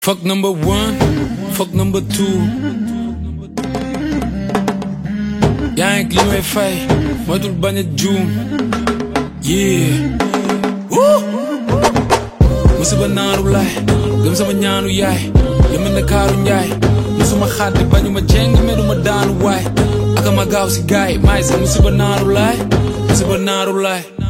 Fuck number one, fuck number two. yaa ngi li may fay moytul bañ a juum. Yeah. musiba naaru laay gëm sama ñaanu yaay la mel ne kaaru njaay musuma xaddi bañu ma jeng meduma daanu waay aka ma gaaw si gaay maay sa musiba naaru laay